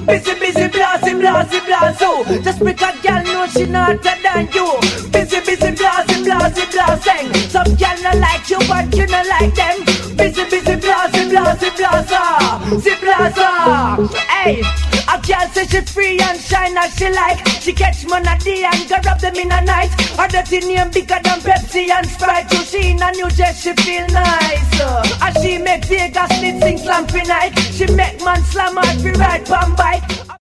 Busy, busy, blasty, blasty, blasty. Just because girl know she not better than you. Busy, busy, blasty, blasty, blasting. Some girl not like you, but you not like them. Busy, busy, blasty, blasty, blasta. See blasta. Hey, a girl say she free and shine as she like. She catch man a day and go rub them in a night. Her dirty name bigger than Pepsi and Sprite. So she in a new dress, she feel nice. As she make Vegas lit sing slam for night. She make man slam hard for ride pan bike.